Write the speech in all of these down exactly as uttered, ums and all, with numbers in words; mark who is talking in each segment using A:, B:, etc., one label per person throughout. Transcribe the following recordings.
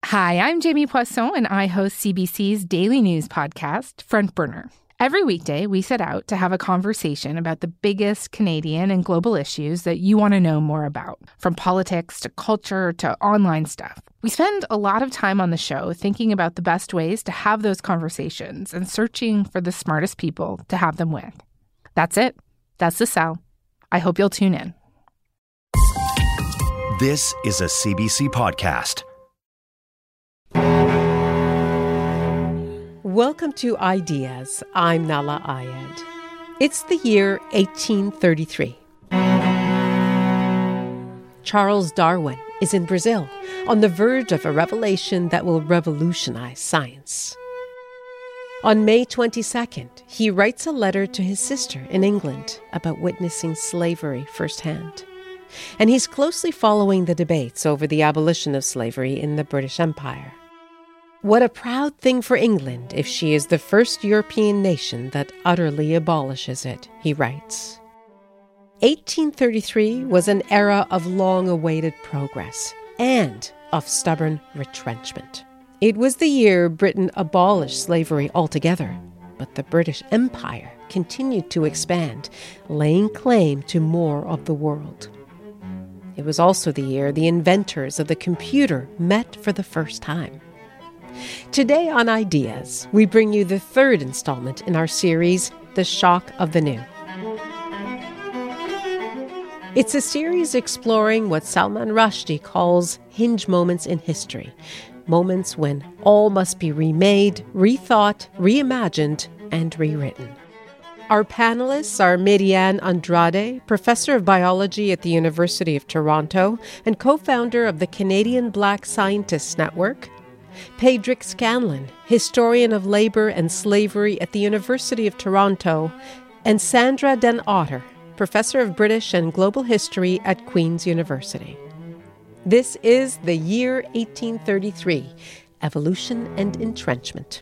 A: Hi, I'm Jamie Poisson, and I host C B C's daily news podcast, Front Burner. Every weekday, we set out to have a conversation about the biggest Canadian and global issues that you want to know more about, from politics to culture to online stuff. We spend a lot of time on the show thinking about the best ways to have those conversations and searching for the smartest people to have them with. That's it. That's the sell. I hope you'll tune in.
B: This is a C B C podcast.
C: Welcome to Ideas. I'm Nahlah Ayed. It's the year eighteen thirty-three. Charles Darwin is in Brazil, on the verge of a revelation that will revolutionize science. On May twenty-second, he writes a letter to his sister in England about witnessing slavery firsthand. And he's closely following the debates over the abolition of slavery in the British Empire. What a proud thing for England if she is the first European nation that utterly abolishes it, he writes. eighteen thirty-three was an era of long-awaited progress and of stubborn retrenchment. It was the year Britain abolished slavery altogether, but the British Empire continued to expand, laying claim to more of the world. It was also the year the inventors of the computer met for the first time. Today on Ideas, we bring you the third installment in our series, The Shock of the New. It's a series exploring what Salman Rushdie calls hinge moments in history, moments when all must be remade, rethought, reimagined, and rewritten. Our panelists are Mary-Anne Andrade, professor of biology at the University of Toronto and co-founder of the Canadian Black Scientists Network, Padraig Scanlon, historian of labour and slavery at the University of Toronto, and Sandra Den Otter, professor of British and Global History at Queen's University. This is the year eighteen thirty-three, Evolution and Entrenchment.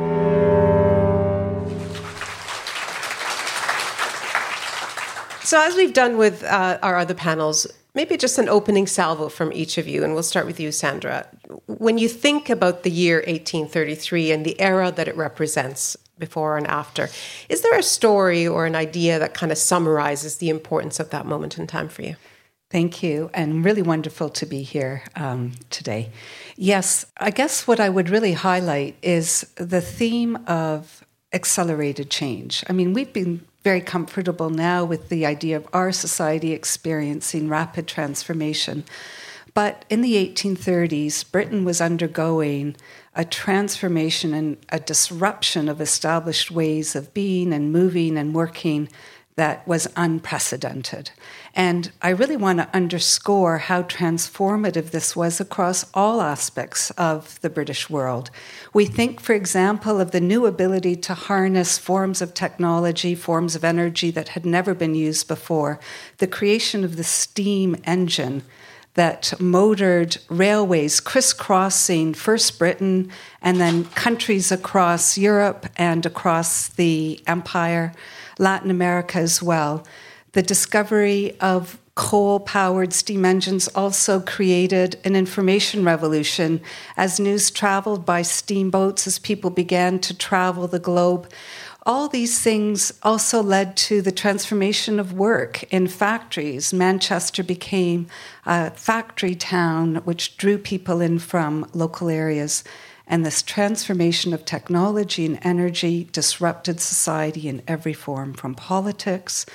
C: So as we've done with uh, our other panels, maybe just an opening salvo from each of you, and we'll start with you, Sandra. When you think about the year eighteen thirty-three and the era that it represents before and after, is there a story or an idea that kind of summarizes the importance of that moment in time for you?
D: Thank you, and really wonderful to be here um, today. Yes, I guess what I would really highlight is the theme of accelerated change. I mean, we've been very comfortable now with the idea of our society experiencing rapid transformation. But in the eighteen thirties, Britain was undergoing a transformation and a disruption of established ways of being and moving and working that was unprecedented. And I really want to underscore how transformative this was across all aspects of the British world. We think, for example, of the new ability to harness forms of technology, forms of energy that had never been used before, the creation of the steam engine that motored railways crisscrossing first Britain and then countries across Europe and across the empire, Latin America as well. The discovery of coal-powered steam engines also created an information revolution as news traveled by steamboats, as people began to travel the globe. All these things also led to the transformation of work in factories. Manchester became a factory town which drew people in from local areas. And this transformation of technology and energy disrupted society in every form, from politics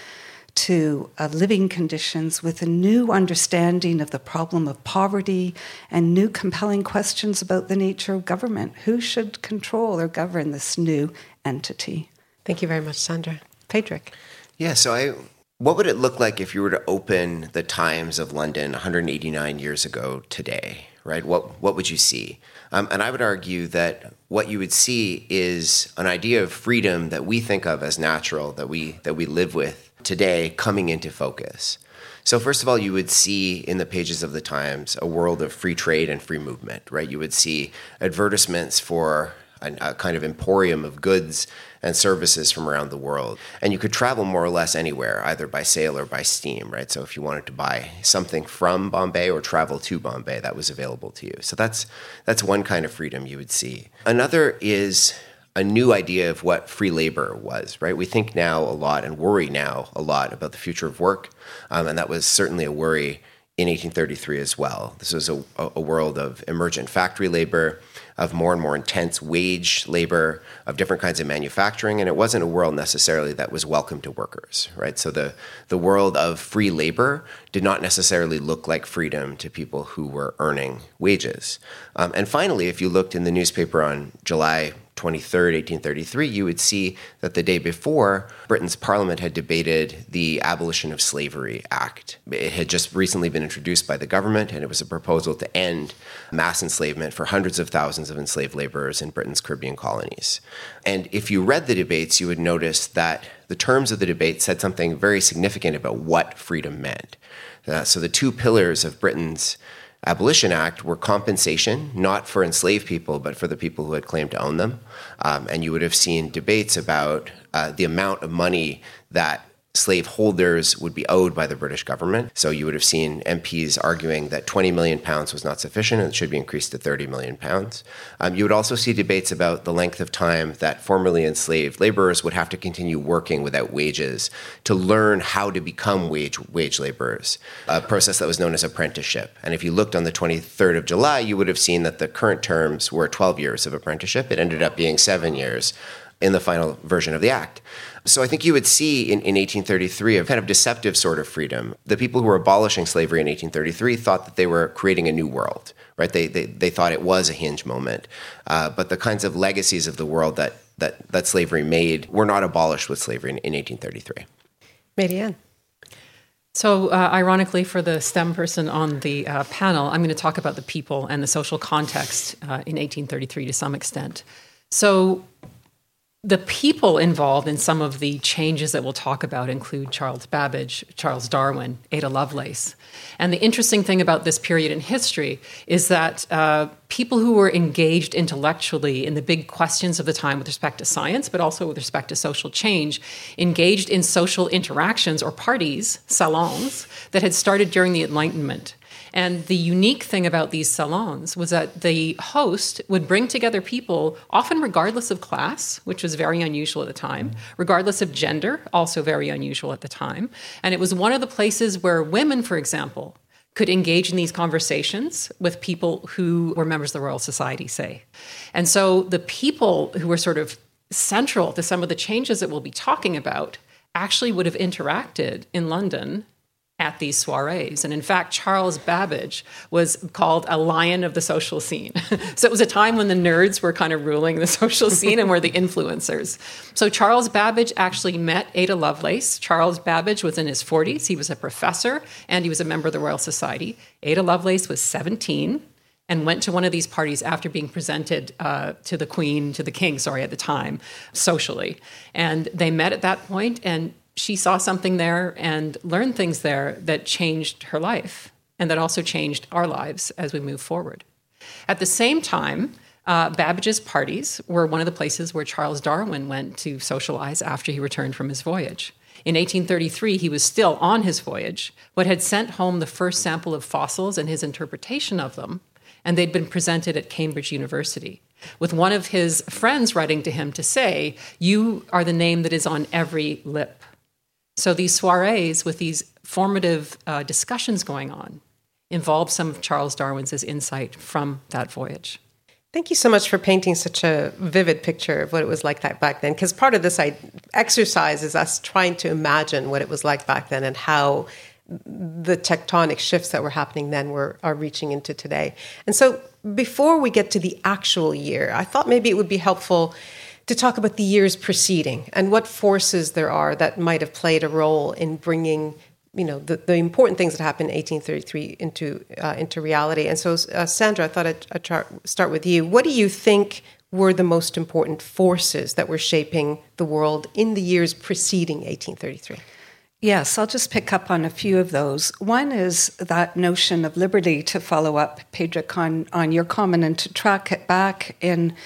D: to uh, living conditions, with a new understanding of the problem of poverty and new compelling questions about the nature of government. Who should control or govern this new entity?
C: Thank you very much, Sandra. Padraig.
E: Yeah, so I, what would it look like if you were to open the Times of London one hundred eighty-nine years ago today, right? What what would you see? Um, and I would argue that what you would see is an idea of freedom that we think of as natural, that we that we live with today, coming into focus. So first of all, you would see in the pages of the Times a world of free trade and free movement, right? You would see advertisements for a, a kind of emporium of goods and services from around the world. And you could travel more or less anywhere, either by sail or by steam, right? So if you wanted to buy something from Bombay or travel to Bombay, that was available to you. So that's that's one kind of freedom you would see. Another is a new idea of what free labor was, right? We think now a lot and worry now a lot about the future of work. Um, and that was certainly a worry in eighteen thirty-three as well. This was a, a world of emergent factory labor, of more and more intense wage labor, of different kinds of manufacturing, and it wasn't a world necessarily that was welcome to workers, right? So the, the world of free labor did not necessarily look like freedom to people who were earning wages. Um, and finally, if you looked in the newspaper on July twenty-third, eighteen thirty-three, you would see that the day before, Britain's Parliament had debated the Abolition of Slavery Act. It had just recently been introduced by the government, and it was a proposal to end mass enslavement for hundreds of thousands of enslaved laborers in Britain's Caribbean colonies. And if you read the debates, you would notice that the terms of the debate said something very significant about what freedom meant. Uh, so the two pillars of Britain's Abolition Act were compensation, not for enslaved people, but for the people who had claimed to own them. Um, and you would have seen debates about uh, the amount of money that slaveholders would be owed by the British government. So you would have seen M Ps arguing that twenty million pounds was not sufficient and it should be increased to thirty million pounds. Um, you would also see debates about the length of time that formerly enslaved laborers would have to continue working without wages to learn how to become wage wage laborers, a process that was known as apprenticeship. And if you looked on the twenty-third of July, you would have seen that the current terms were twelve years of apprenticeship. It ended up being seven years in the final version of the act. So I think you would see in, in eighteen thirty-three a kind of deceptive sort of freedom. The people who were abolishing slavery in eighteen thirty-three thought that they were creating a new world, right? They they, they thought it was a hinge moment. Uh, but the kinds of legacies of the world that, that, that slavery made were not abolished with slavery in, in eighteen thirty-three.
C: Marianne.
F: So uh, ironically, for the STEM person on the uh, panel, I'm going to talk about the people and the social context uh, in eighteen thirty-three to some extent. So the people involved in some of the changes that we'll talk about include Charles Babbage, Charles Darwin, Ada Lovelace. And the interesting thing about this period in history is that uh, people who were engaged intellectually in the big questions of the time with respect to science, but also with respect to social change, engaged in social interactions or parties, salons, that had started during the Enlightenment. And the unique thing about these salons was that the host would bring together people, often regardless of class, which was very unusual at the time, regardless of gender, also very unusual at the time. And it was one of the places where women, for example, could engage in these conversations with people who were members of the Royal Society, say. And so the people who were sort of central to some of the changes that we'll be talking about actually would have interacted in London at these soirees. And in fact, Charles Babbage was called a lion of the social scene. So it was a time when the nerds were kind of ruling the social scene and were the influencers. So Charles Babbage actually met Ada Lovelace. Charles Babbage was in his forties. He was a professor and he was a member of the Royal Society. Ada Lovelace was seventeen and went to one of these parties after being presented uh, to the Queen, to the King, sorry, at the time, socially. And they met at that point, and she saw something there and learned things there that changed her life and that also changed our lives as we move forward. At the same time, uh, Babbage's parties were one of the places where Charles Darwin went to socialize after he returned from his voyage. In eighteen thirty-three, he was still on his voyage, but had sent home the first sample of fossils and his interpretation of them, and they'd been presented at Cambridge University, with one of his friends writing to him to say, "You are the name that is on every lip." So these soirees with these formative uh, discussions going on involved some of Charles Darwin's insight from that voyage.
C: Thank you so much for painting such a vivid picture of what it was like that back then, because part of this I, exercise is us trying to imagine what it was like back then and how the tectonic shifts that were happening then were are reaching into today. And so before we get to the actual year, I thought maybe it would be helpful to talk about the years preceding and what forces there are that might have played a role in bringing, you know, the, the important things that happened in eighteen thirty-three into uh, into reality. And so, uh, Sandra, I thought I'd, I'd try, start with you. What do you think were the most important forces that were shaping the world in the years preceding eighteen thirty-three?
D: Yes, I'll just pick up on a few of those. One is that notion of liberty, to follow up, Padraig, on, on your comment and to track it back in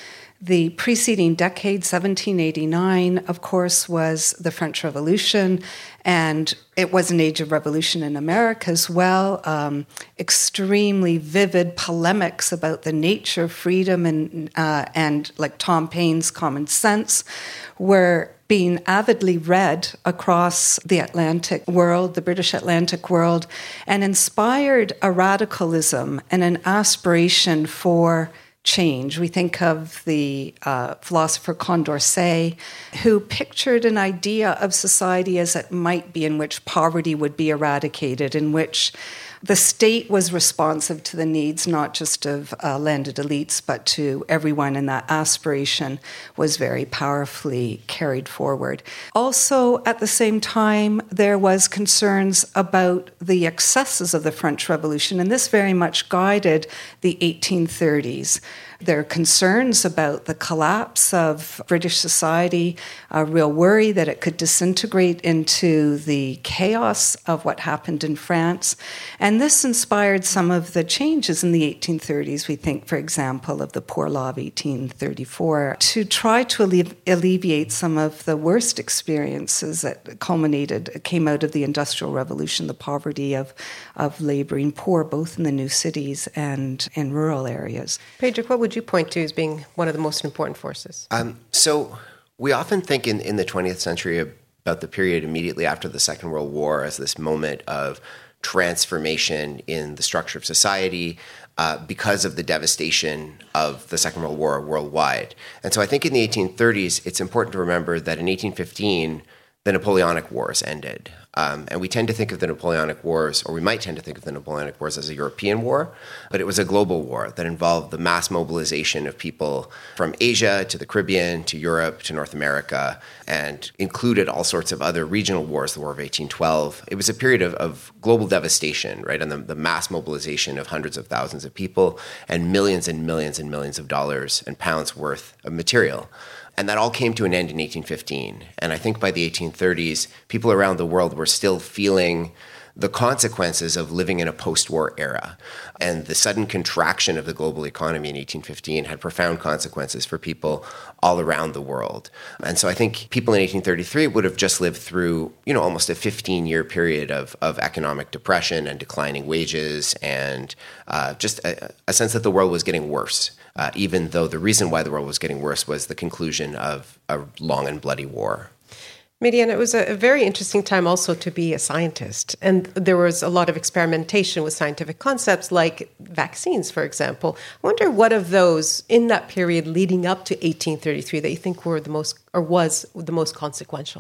D: The preceding decade, seventeen eighty-nine, of course, was the French Revolution, and it was an age of revolution in America as well. Um, extremely vivid polemics about the nature of freedom and, uh, and like Tom Paine's Common Sense were being avidly read across the Atlantic world, the British Atlantic world, and inspired a radicalism and an aspiration for change. We think of the uh, philosopher Condorcet, who pictured an idea of society as it might be, in which poverty would be eradicated, in which the state was responsive to the needs not just of uh, landed elites, but to everyone, and that aspiration was very powerfully carried forward. Also, at the same time, there was concerns about the excesses of the French Revolution, and this very much guided the eighteen thirties. There are concerns about the collapse of British society, a real worry that it could disintegrate into the chaos of what happened in France. And this inspired some of the changes in the eighteen thirties. We think, for example, of the Poor Law of eighteen thirty-four, to try to alle- alleviate some of the worst experiences that culminated, came out of the Industrial Revolution, the poverty of, of laboring poor, both in the new cities and in rural areas.
C: Padraig, what would you point to as being one of the most important forces?
E: Um, so we often think in, in the twentieth century about the period immediately after the Second World War as this moment of transformation in the structure of society uh, because of the devastation of the Second World War worldwide. And so I think in the eighteen thirties, it's important to remember that in eighteen fifteen, the Napoleonic Wars ended. Um, and we tend to think of the Napoleonic Wars, or we might tend to think of the Napoleonic Wars as a European war, but it was a global war that involved the mass mobilization of people from Asia to the Caribbean to Europe to North America, and included all sorts of other regional wars, the War of eighteen twelve. It was a period of, of global devastation, right, and the, the mass mobilization of hundreds of thousands of people and millions and millions and millions of dollars and pounds worth of material. And that all came to an end in eighteen fifteen. And I think by the eighteen thirties, people around the world were still feeling the consequences of living in a post-war era. And the sudden contraction of the global economy in eighteen fifteen had profound consequences for people all around the world. And so I think people in eighteen thirty-three would have just lived through, you know, almost a fifteen-year period of, of economic depression and declining wages and uh, just a, a sense that the world was getting worse. Uh, even though the reason why the world was getting worse was the conclusion of a long and bloody war.
C: Marianne, it was a very interesting time also to be a scientist. And there was a lot of experimentation with scientific concepts like vaccines, for example. I wonder what of those in that period leading up to eighteen thirty-three that you think were the most, or was the most consequential?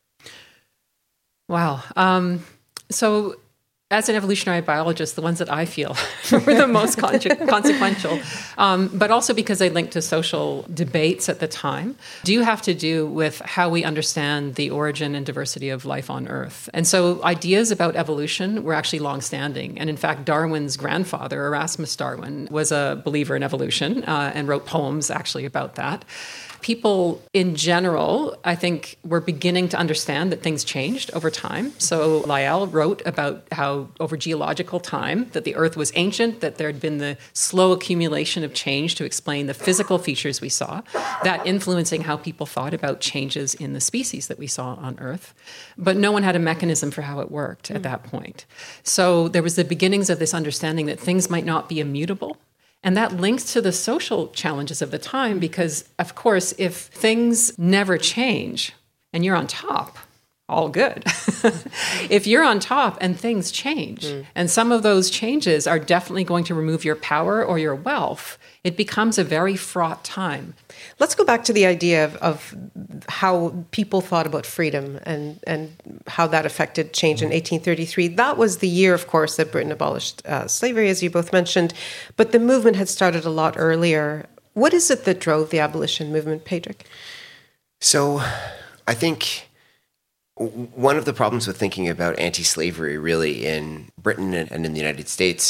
F: Wow. Um, so as an evolutionary biologist, the ones that I feel were the most con- consequential, um, but also because they link to social debates at the time, do have to do with how we understand the origin and diversity of life on Earth. And so ideas about evolution were actually longstanding. And in fact, Darwin's grandfather, Erasmus Darwin, was a believer in evolution uh, and wrote poems actually about that. People in general, I think, were beginning to understand that things changed over time. So Lyell wrote about how over geological time, that the Earth was ancient, that there had been the slow accumulation of change to explain the physical features we saw, that influencing how people thought about changes in the species that we saw on Earth. But no one had a mechanism for how it worked at that point. So there was the beginnings of this understanding that things might not be immutable. And that links to the social challenges of the time because, of course, if things never change and you're on top, all good. If you're on top and things change, mm. and some of those changes are definitely going to remove your power or your wealth, it becomes a very fraught time.
C: Let's go back to the idea of, of how people thought about freedom and, and how that affected change in eighteen thirty-three. That was the year, of course, that Britain abolished uh, slavery, as you both mentioned, but the movement had started a lot earlier. What is it that drove the abolition movement, Padraig?
E: So I think one of the problems with thinking about anti-slavery really in Britain and in the United States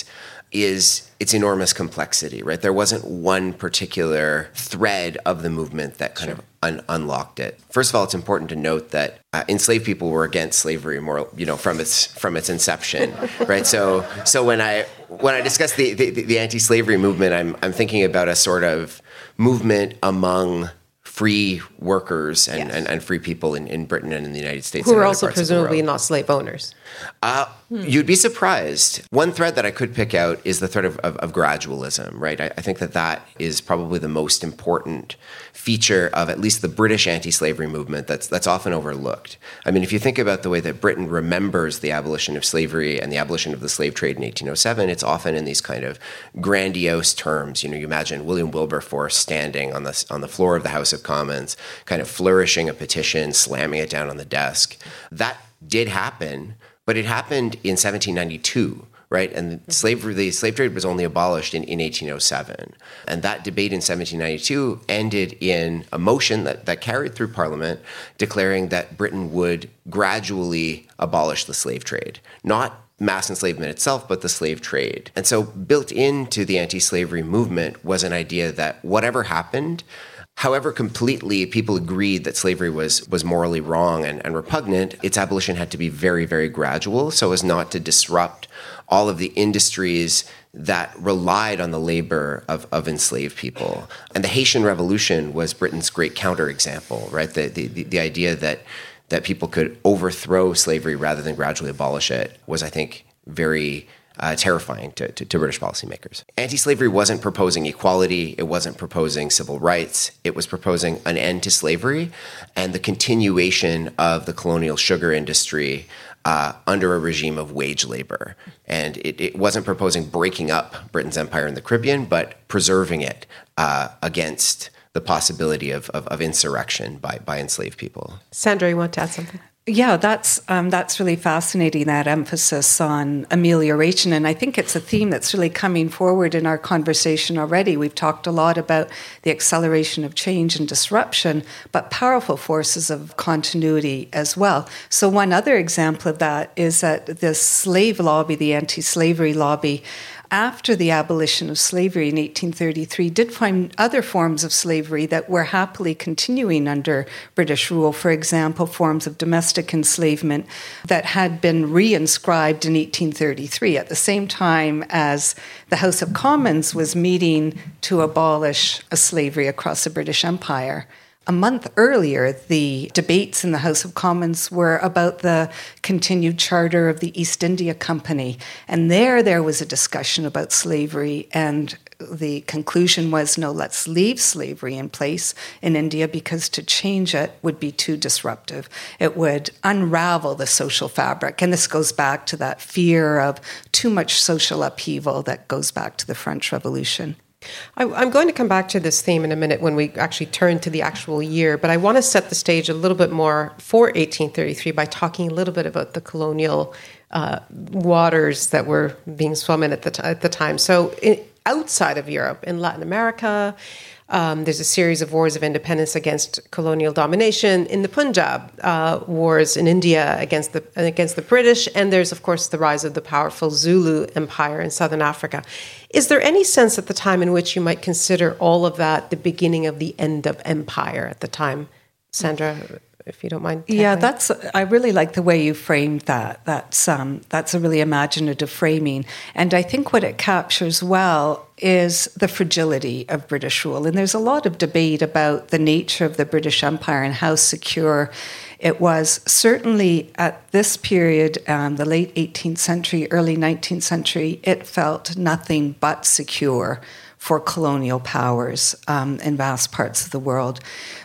E: is its enormous complexity, right? There wasn't one particular thread of the movement that kind sure. of un- unlocked it. First of all, it's important to note that uh, enslaved people were against slavery more, you know, from its from its inception, right? So, so when I when I discuss the, the, the anti-slavery movement, I'm I'm thinking about a sort of movement among free workers and, yes. and, and free people in, in Britain and in the United States.
C: Who are also presumably not slave owners.
E: Uh, hmm. You'd be surprised. One thread that I could pick out is the thread of, of, of gradualism, right? I, I think that that is probably the most important feature of at least the British anti-slavery movement that's that's often overlooked. I mean, if you think about the way that Britain remembers the abolition of slavery and the abolition of the slave trade in eighteen oh seven, it's often in these kind of grandiose terms. You know, you imagine William Wilberforce standing on the on the floor of the House of Commons, kind of flourishing a petition, slamming it down on the desk. That did happen, but it happened in seventeen ninety-two. Right, and slavery, the slave trade was only abolished in, in eighteen oh seven. And that debate in seventeen ninety-two ended in a motion that, that carried through Parliament declaring that Britain would gradually abolish the slave trade. Not mass enslavement itself, but the slave trade. And so built into the anti-slavery movement was an idea that whatever happened, however completely people agreed that slavery was was morally wrong and, and repugnant, its abolition had to be very, very gradual so as not to disrupt all of the industries that relied on the labor of, of enslaved people. And the Haitian Revolution was Britain's great counterexample, right? The, the, the idea that, that people could overthrow slavery rather than gradually abolish it was, I think, very Uh, terrifying to, to, to British policymakers. Anti-slavery wasn't proposing equality. It wasn't proposing civil rights. It was proposing an end to slavery and the continuation of the colonial sugar industry uh, under a regime of wage labor. And it, it wasn't proposing breaking up Britain's empire in the Caribbean, but preserving it uh, against the possibility of, of, of insurrection by, by enslaved people.
C: Sandra, you want to add something?
D: Yeah, that's um, that's really fascinating, that emphasis on amelioration. And I think it's a theme that's really coming forward in our conversation already. We've talked a lot about the acceleration of change and disruption, but powerful forces of continuity as well. So one other example of that is that the slave lobby, the anti-slavery lobby, after the abolition of slavery in eighteen thirty-three, did find other forms of slavery that were happily continuing under British rule. For example, forms of domestic enslavement that had been reinscribed in eighteen thirty-three at the same time as the House of Commons was meeting to abolish slavery across the British Empire. A month earlier, the debates in the House of Commons were about the continued charter of the East India Company. And there, there was a discussion about slavery, and the conclusion was, no, let's leave slavery in place in India because to change it would be too disruptive. It would unravel the social fabric. And this goes back to that fear of too much social upheaval that goes back to the French Revolution.
C: I'm going to come back to this theme in a minute when we actually turn to the actual year, but I want to set the stage a little bit more for eighteen thirty-three by talking a little bit about the colonial uh, waters that were being swum in at the, t- at the time. So in, outside of Europe, in Latin America, Um, there's a series of wars of independence against colonial domination. In the Punjab, uh, wars in India against the against the British, and there's, of course, the rise of the powerful Zulu Empire in southern Africa. Is there any sense at the time in which you might consider all of that the beginning of the end of empire at the time? Sandra, if you don't mind. Tackling.
D: Yeah, that's. I really like the way you framed that. That's um, that's a really imaginative framing, and I think what it captures well is the fragility of British rule. And there's a lot of debate about the nature of the British Empire and how secure it was. Certainly at this period, um, the late eighteenth century, early nineteenth century, it felt nothing but secure for colonial powers um, in vast parts of the world.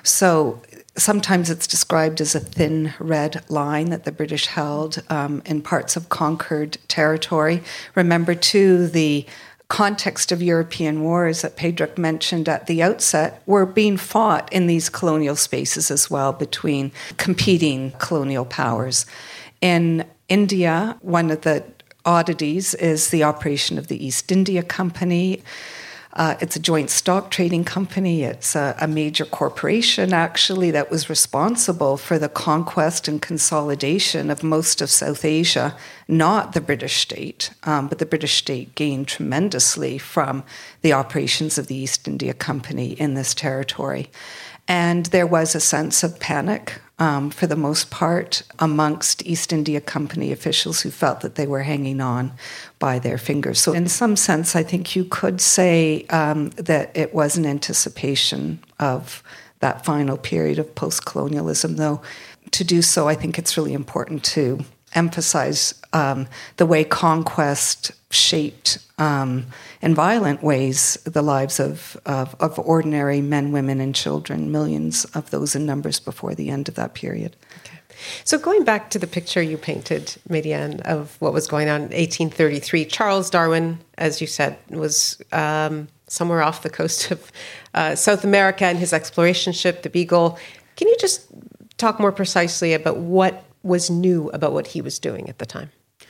D: So sometimes it's described as a thin red line that the British held um, in parts of conquered territory. Remember, too, the context of European wars that Pedrick mentioned at the outset were being fought in these colonial spaces as well between competing colonial powers. In India, one of the oddities is the operation of the East India Company. Uh, it's a joint stock trading company. It's a, a major corporation, actually, that was responsible for the conquest and consolidation of most of South Asia, not the British state. Um, but the British state gained tremendously from the operations of the East India Company in this territory. And there was a sense of panic, um, for the most part, amongst East India Company officials who felt that they were hanging on by their fingers. So in some sense, I think you could say um, that it was an anticipation of that final period of post-colonialism, though to do so, I think it's really important to emphasize um, the way conquest shaped um, in violent ways the lives of, of, of ordinary men, women, and children, millions of those in numbers before the end of that period.
C: Okay. So going back to the picture you painted, Mary-Anne, of what was going on in eighteen thirty-three, Charles Darwin, as you said, was um, somewhere off the coast of uh, South America in his exploration ship, the Beagle. Can you just talk more precisely about what was new about what he was doing at the time?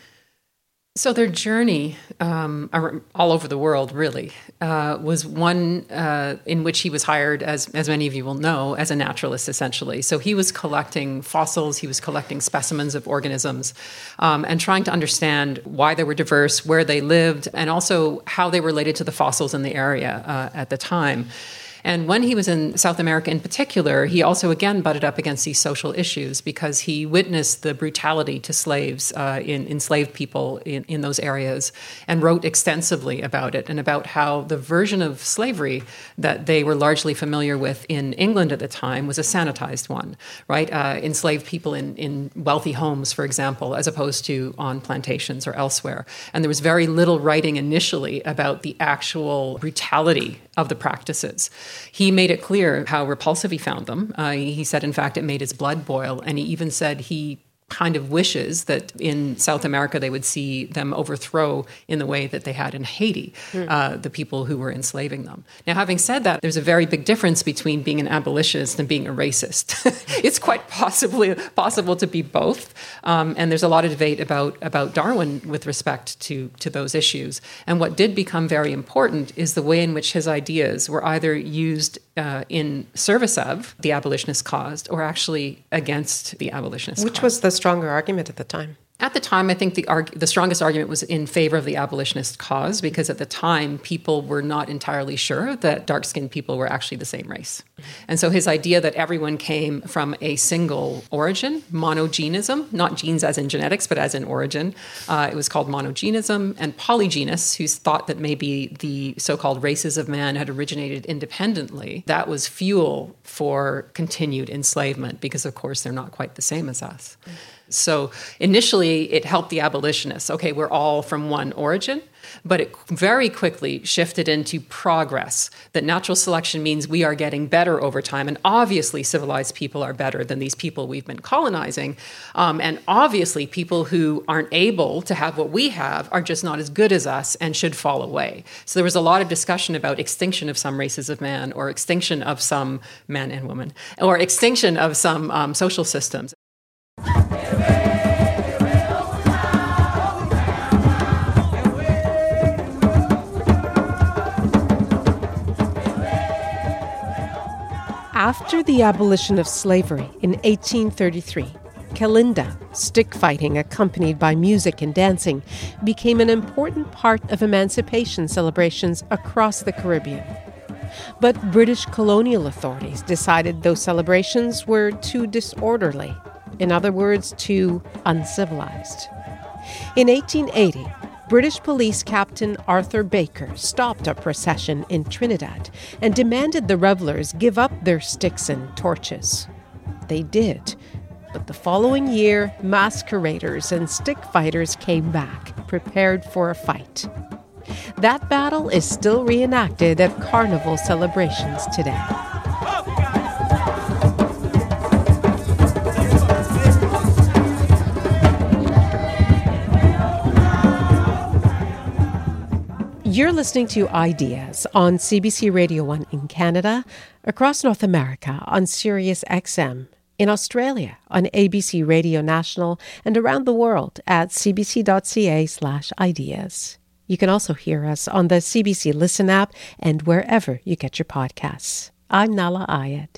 F: So their journey um, all over the world, really, uh, was one uh, in which he was hired, as as many of you will know, as a naturalist, essentially. So he was collecting fossils, he was collecting specimens of organisms, um, and trying to understand why they were diverse, where they lived, and also how they related to the fossils in the area uh, at the time. And when he was in South America in particular, he also again butted up against these social issues because he witnessed the brutality to slaves, uh, in enslaved people in, in those areas, and wrote extensively about it and about how the version of slavery that they were largely familiar with in England at the time was a sanitized one, right? Uh, enslaved people in, in wealthy homes, for example, as opposed to on plantations or elsewhere. And there was very little writing initially about the actual brutality of the practices. He made it clear how repulsive he found them. Uh, he said, in fact, it made his blood boil. And he even said he kind of wishes that in South America they would see them overthrow in the way that they had in Haiti, mm. uh, the people who were enslaving them. Now, having said that, there's a very big difference between being an abolitionist and being a racist. It's quite possibly possible to be both. Um, and there's a lot of debate about, about Darwin with respect to, to those issues. And what did become very important is the way in which his ideas were either used uh, in service of the abolitionist cause or actually against the abolitionist
C: Which
F: cause.
C: was the stronger argument at the time?
F: At the time, I think the arg- the strongest argument was in favor of the abolitionist cause because at the time, people were not entirely sure that dark-skinned people were actually the same race. And so his idea that everyone came from a single origin, monogenism, not genes as in genetics, but as in origin, uh, it was called monogenism, and polygenists, who thought that maybe the so-called races of man had originated independently, that was fuel for continued enslavement because, of course, they're not quite the same as us. Mm-hmm. So initially, it helped the abolitionists. Okay, we're all from one origin, but it very quickly shifted into progress, that natural selection means we are getting better over time. And obviously, civilized people are better than these people we've been colonizing. Um, and obviously, people who aren't able to have what we have are just not as good as us and should fall away. So there was a lot of discussion about extinction of some races of man, or extinction of some men and women, or extinction of some um, social systems.
C: After the abolition of slavery in eighteen thirty-three, Kalinda, stick fighting accompanied by music and dancing, became an important part of emancipation celebrations across the Caribbean. But British colonial authorities decided those celebrations were too disorderly, in other words, too uncivilized. In eighteen eighty, British police captain Arthur Baker stopped a procession in Trinidad and demanded the revelers give up their sticks and torches. They did, but the following year, masqueraders and stick fighters came back, prepared for a fight. That battle is still reenacted at carnival celebrations today. You're listening to Ideas on C B C Radio one in Canada, across North America on Sirius X M, in Australia on A B C Radio National, and around the world at cbc.ca slash ideas. You can also hear us on the C B C Listen app and wherever you get your podcasts. I'm Nahlah Ayed.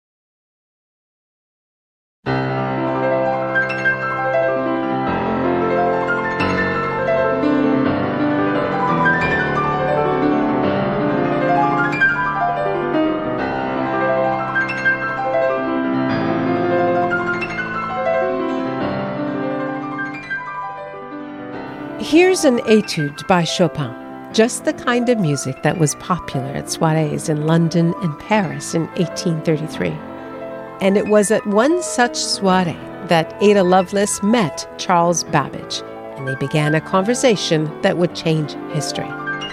C: Here's an etude by Chopin, just the kind of music that was popular at soirees in London and Paris in eighteen thirty-three. And it was at one such soiree that Ada Lovelace met Charles Babbage, and they began a conversation that would change history.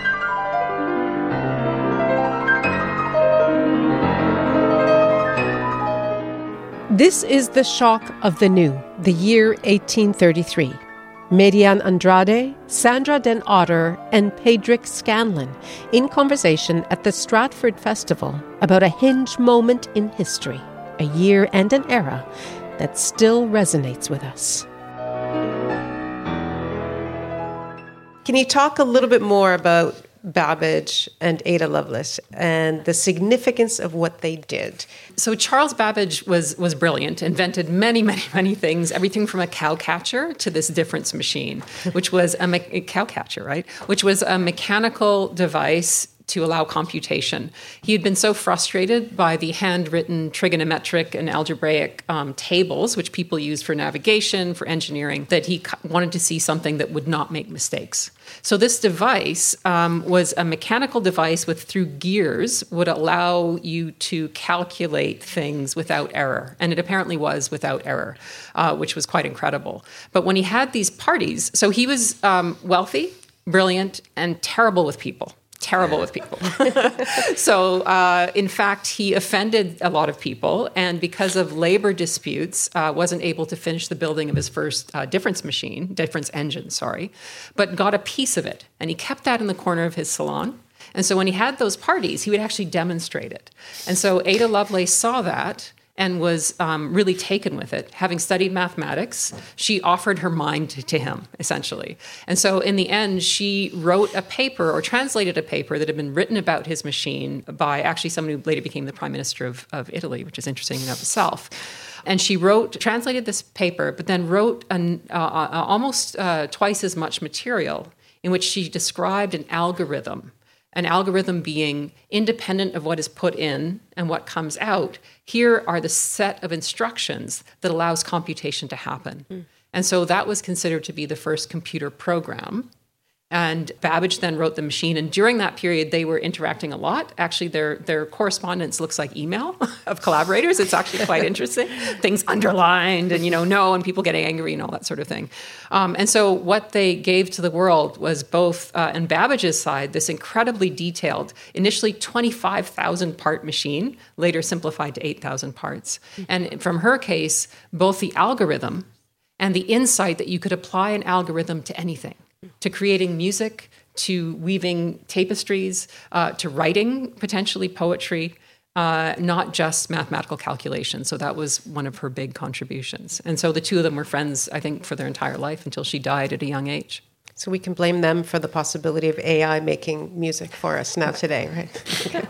C: This is the shock of the new, the year eighteen thirty-three. Marianne Andrade, Sandra Den Otter, and Padraig Scanlon in conversation at the Stratford Festival about a hinge moment in history, a year and an era that still resonates with us. Can you talk a little bit more about Babbage and Ada Lovelace and the significance of what they did?
F: So Charles Babbage was was brilliant, invented many, many, many things, everything from a cow catcher to this difference machine, which was a, me- a cow catcher, right? Which was a mechanical device to allow computation. He had been so frustrated by the handwritten trigonometric and algebraic um, tables, which people used for navigation, for engineering, that he wanted to see something that would not make mistakes. So this device um, was a mechanical device with, through gears, would allow you to calculate things without error. And it apparently was without error, uh, which was quite incredible. But when he had these parties, so he was um, wealthy, brilliant, and terrible with people. Terrible with people. So, uh, in fact, he offended a lot of people, and because of labor disputes, uh, wasn't able to finish the building of his first uh, difference machine, difference engine, sorry, but got a piece of it, and he kept that in the corner of his salon. And so when he had those parties, he would actually demonstrate it. And so Ada Lovelace saw that and was um, really taken with it. Having studied mathematics, she offered her mind to, to him, essentially. And so in the end, she wrote a paper or translated a paper that had been written about his machine by actually someone who later became the Prime Minister of, of Italy, which is interesting in and of itself. And she wrote, translated this paper, but then wrote an, uh, uh, almost uh, twice as much material in which she described an algorithm. An algorithm being independent of what is put in and what comes out. Here are the set of instructions that allows computation to happen. Mm. And so that was considered to be the first computer program. And Babbage then wrote the machine. And during that period, they were interacting a lot. Actually, their their correspondence looks like email of collaborators. It's actually quite interesting. Things underlined and, you know, no, and people getting angry and all that sort of thing. Um, and so what they gave to the world was both, uh, on Babbage's side, this incredibly detailed, initially twenty-five thousand part machine, later simplified to eight thousand parts. And from her case, both the algorithm and the insight that you could apply an algorithm to anything. To creating music, to weaving tapestries, uh, to writing, potentially poetry, uh, not just mathematical calculation. So that was one of her big contributions. And so the two of them were friends, I think, for their entire life until she died at a young age.
C: So we can blame them for the possibility of A I making music for us now today, right? Okay.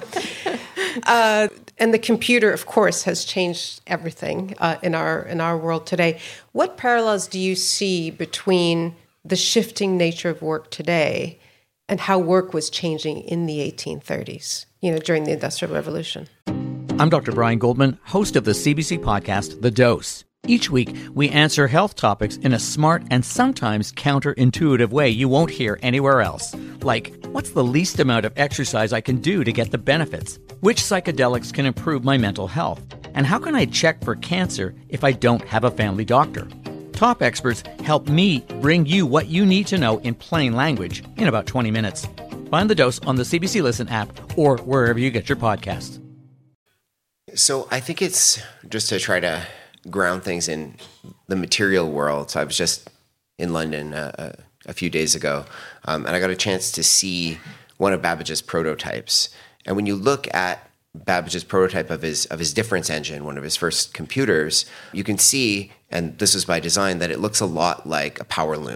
C: Uh, and the computer, of course, has changed everything uh, in our in our world today. What parallels do you see between the shifting nature of work today and how work was changing in the eighteen thirties, you know, during the Industrial Revolution?
G: I'm Doctor Brian Goldman, host of the C B C podcast, The Dose. Each week, we answer health topics in a smart and sometimes counterintuitive way you won't hear anywhere else. Like, what's the least amount of exercise I can do to get the benefits? Which psychedelics can improve my mental health? And how can I check for cancer if I don't have a family doctor? Top experts help me bring you what you need to know in plain language in about twenty minutes. Find The Dose on the C B C Listen app or wherever you get your podcasts.
E: So I think it's just to try to ground things in the material world. So I was just in London uh, a few days ago, um, and I got a chance to see one of Babbage's prototypes. And when you look at Babbage's prototype of his of his difference engine, one of his first computers, you can see, and this was by design, that it looks a lot like a power loom.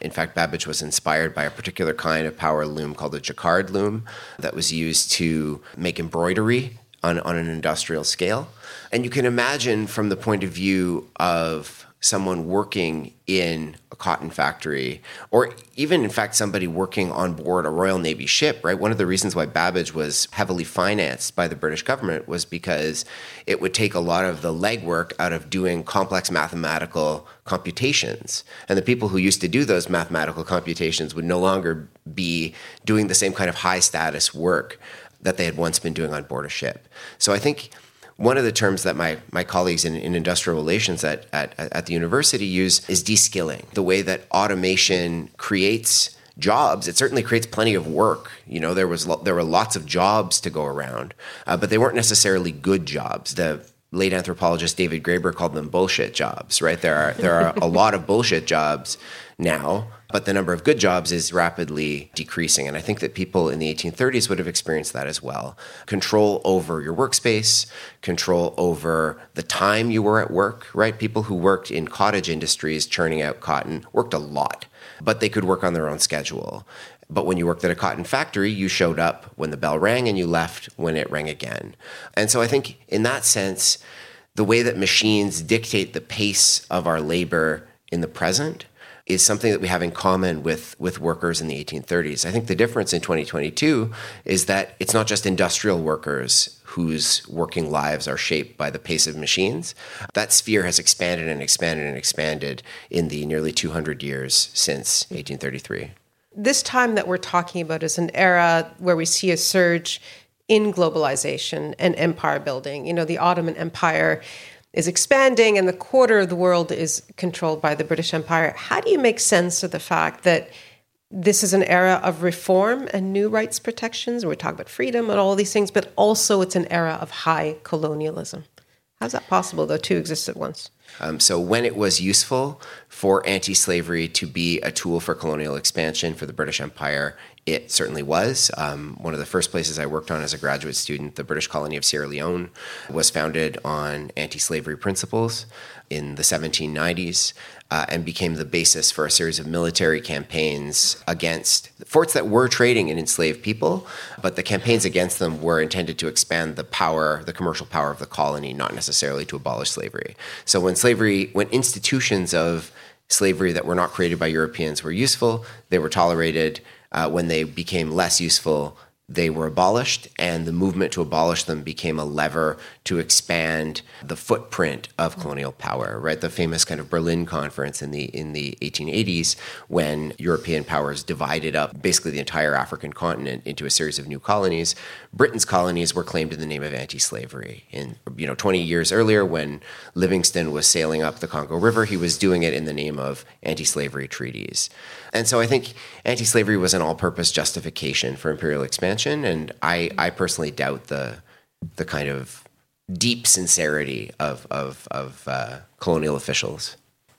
E: In fact, Babbage was inspired by a particular kind of power loom called a jacquard loom that was used to make embroidery on, on an industrial scale. And you can imagine from the point of view of someone working in a cotton factory, or even, in fact, somebody working on board a Royal Navy ship, right? One of the reasons why Babbage was heavily financed by the British government was because it would take a lot of the legwork out of doing complex mathematical computations. And the people who used to do those mathematical computations would no longer be doing the same kind of high-status work that they had once been doing on board a ship. So I think one of the terms that my, my colleagues in, in industrial relations at, at, at the university use is de-skilling. The way that automation creates jobs, it certainly creates plenty of work. You know, there was lo- there were lots of jobs to go around, uh, but they weren't necessarily good jobs. The late anthropologist David Graeber called them bullshit jobs, right? There are there are a lot of bullshit jobs now, but the number of good jobs is rapidly decreasing. And I think that people in the eighteen thirties would have experienced that as well. Control over your workspace, control over the time you were at work, right? People who worked in cottage industries churning out cotton worked a lot, but they could work on their own schedule. But when you worked at a cotton factory, you showed up when the bell rang and you left when it rang again. And so I think in that sense, the way that machines dictate the pace of our labor in the present is something that we have in common with, with workers in the eighteen thirties. I think the difference in twenty twenty-two is that it's not just industrial workers whose working lives are shaped by the pace of machines. That sphere has expanded and expanded and expanded in the nearly two hundred years since eighteen thirty-three.
C: This time that we're talking about is an era where we see a surge in globalization and empire building. You know, the Ottoman Empire is expanding and the quarter of the world is controlled by the British Empire. How do you make sense of the fact that this is an era of reform and new rights protections? We're talking about freedom and all these things, but also it's an era of high colonialism. How's that possible, though, two exist at once?
E: Um, so when it was useful for anti-slavery to be a tool for colonial expansion for the British Empire, it certainly was. Um, one of the first places I worked on as a graduate student, the British colony of Sierra Leone, was founded on anti-slavery principles in the seventeen nineties uh, and became the basis for a series of military campaigns against forts that were trading in enslaved people, but the campaigns against them were intended to expand the power, the commercial power of the colony, not necessarily to abolish slavery. So when slavery, when institutions of slavery that were not created by Europeans were useful, they were tolerated. Uh, when they became less useful, they were abolished, and the movement to abolish them became a lever to expand the footprint of colonial power, right? The famous kind of Berlin Conference in the in the eighteen eighties, when European powers divided up basically the entire African continent into a series of new colonies. Britain's colonies were claimed in the name of anti-slavery. And, you know, twenty years earlier, when Livingston was sailing up the Congo River, he was doing it in the name of anti-slavery treaties. And so I think anti-slavery was an all-purpose justification for imperial expansion, and I, I personally doubt the the kind of deep sincerity of of, of uh, colonial officials.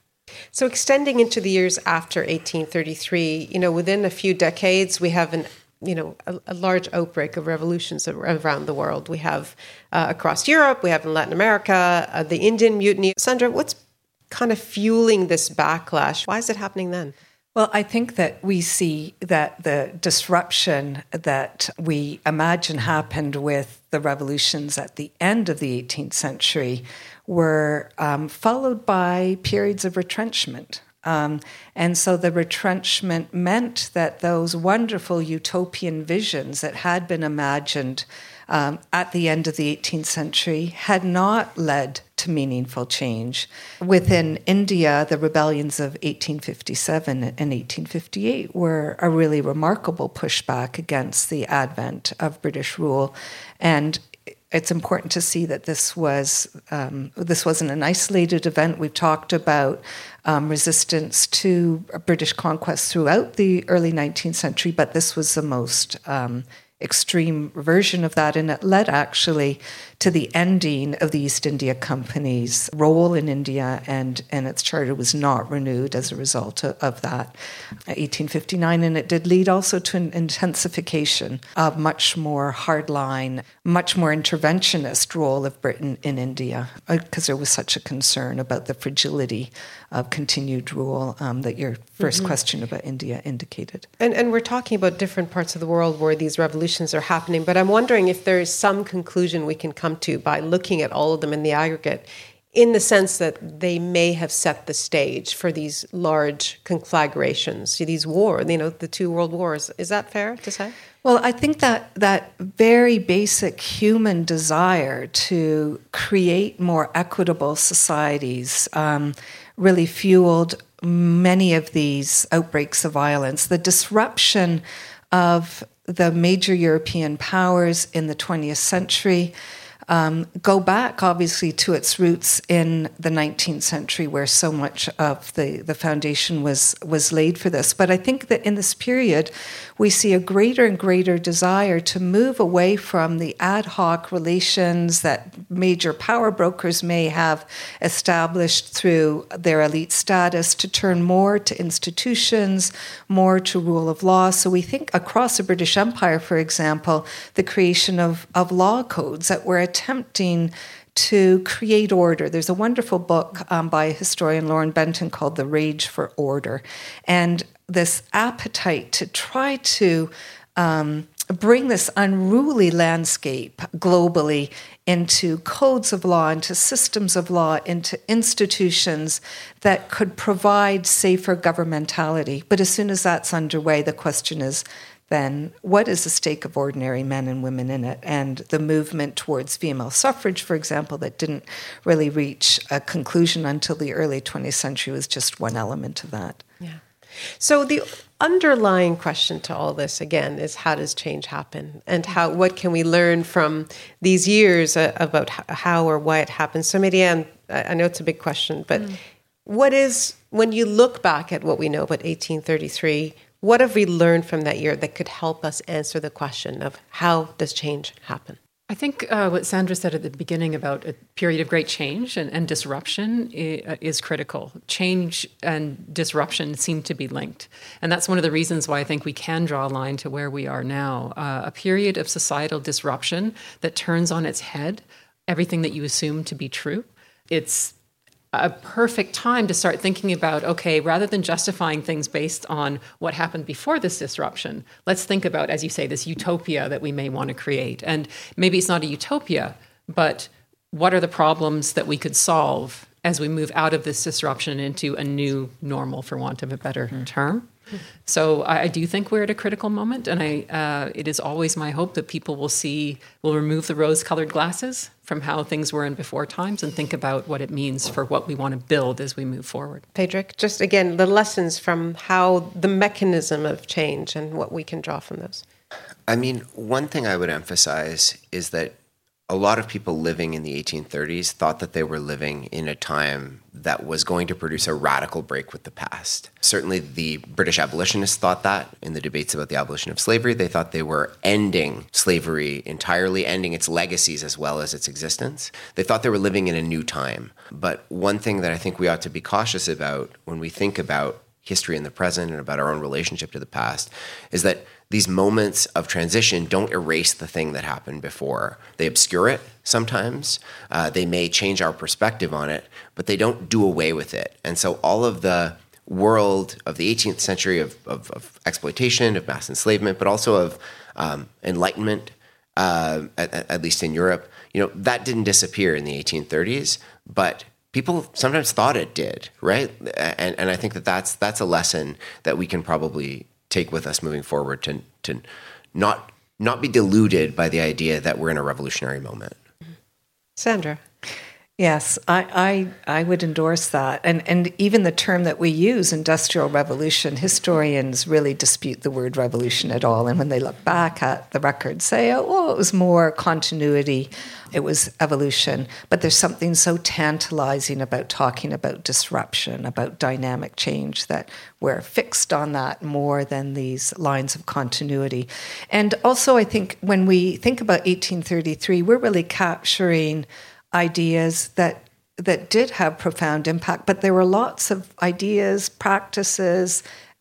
C: So extending into the years after eighteen thirty-three, you know, within a few decades, we have an you know a, a large outbreak of revolutions around the world. We have uh, across Europe, we have in Latin America, uh, the Indian Mutiny. Sandra, what's kind of fueling this backlash? Why is it happening then?
D: Well, I think that we see that the disruption that we imagine happened with the revolutions at the end of the eighteenth century were um, followed by periods of retrenchment. Um, and so the retrenchment meant that those wonderful utopian visions that had been imagined um, at the end of the eighteenth century had not led to meaningful change. Within India, the rebellions of eighteen fifty-seven and eighteen fifty-eight were a really remarkable pushback against the advent of British rule. And it's important to see that this was um, this wasn't an isolated event. We've talked about um, resistance to British conquest throughout the early nineteenth century, but this was the most um, extreme version of that, and it led actually to the ending of the East India Company's role in India, and, and its charter was not renewed as a result of, of that, eighteen fifty-nine. And it did lead also to an intensification of much more hardline, much more interventionist role of Britain in India, because there was such a concern about the fragility of continued rule um, that your first mm-hmm. question about India indicated.
C: And, and we're talking about different parts of the world where these revolutions are happening, but I'm wondering if there is some conclusion we can come to by looking at all of them in the aggregate, in the sense that they may have set the stage for these large conflagrations, these wars, you know, the two world wars. Is that fair to say?
D: Well, I think that that very basic human desire to create more equitable societies um, really fueled many of these outbreaks of violence. The disruption of the major European powers in the twentieth century Um, go back, obviously, to its roots in the nineteenth century, where so much of the, the foundation was, was laid for this. But I think that in this period, we see a greater and greater desire to move away from the ad hoc relations that major power brokers may have established through their elite status, to turn more to institutions, more to rule of law. So we think across the British Empire, for example, the creation of, of law codes that were attempting to create order. There's a wonderful book um, by historian Lauren Benton called The Rage for Order. And this appetite to try to um, bring this unruly landscape globally into codes of law, into systems of law, into institutions that could provide safer governmentality. But as soon as that's underway, the question is, then what is the stake of ordinary men and women in it? And the movement towards female suffrage, for example, that didn't really reach a conclusion until the early twentieth century, was just one element of that.
C: Yeah. So the underlying question to all this, again, is how does change happen? And how what can we learn from these years uh, about how or why it happens? So, Marianne, I know it's a big question, but mm. what is, when you look back at what we know about eighteen thirty-three, what have we learned from that year that could help us answer the question of how does change happen?
F: I think uh, what Sandra said at the beginning about a period of great change and, and disruption is, is critical. Change and disruption seem to be linked. And that's one of the reasons why I think we can draw a line to where we are now. Uh, a period of societal disruption that turns on its head everything that you assume to be true. It's a perfect time to start thinking about, okay, rather than justifying things based on what happened before this disruption, let's think about, as you say, this utopia that we may want to create. And maybe it's not a utopia, but what are the problems that we could solve as we move out of this disruption into a new normal, for want of a better mm-hmm. term? So I, I do think we're at a critical moment, and I uh, it is always my hope that people will see, will remove the rose-colored glasses from how things were in before times and think about what it means for what we want to build as we move forward.
C: Padraig, just again, the lessons from how the mechanism of change and what we can draw from those.
E: I mean, one thing I would emphasize is that a lot of people living in the eighteen thirties thought that they were living in a time that was going to produce a radical break with the past. Certainly the British abolitionists thought that in the debates about the abolition of slavery. They thought they were ending slavery entirely, ending its legacies as well as its existence. They thought they were living in a new time. But one thing that I think we ought to be cautious about when we think about history in the present and about our own relationship to the past is that these moments of transition don't erase the thing that happened before. They obscure it sometimes. Uh, they may change our perspective on it, but they don't do away with it. And so all of the world of the eighteenth century of, of, of exploitation, of mass enslavement, but also of um, enlightenment, uh, at, at least in Europe, you know, that didn't disappear in the eighteen thirties, but people sometimes thought it did, right? And, and I think that that's, that's a lesson that we can probably take with us moving forward to to not not be deluded by the idea that we're in a revolutionary moment.
C: Sandra.
D: Yes, I, I I would endorse that. And and even the term that we use, industrial revolution, historians really dispute the word revolution at all. And when they look back at the records, say, oh, well, it was more continuity, it was evolution. But there's something so tantalizing about talking about disruption, about dynamic change, that we're fixed on that more than these lines of continuity. And also, I think when we think about eighteen thirty-three, we're really capturing ideas that that did have profound impact, but there were lots of ideas, practices,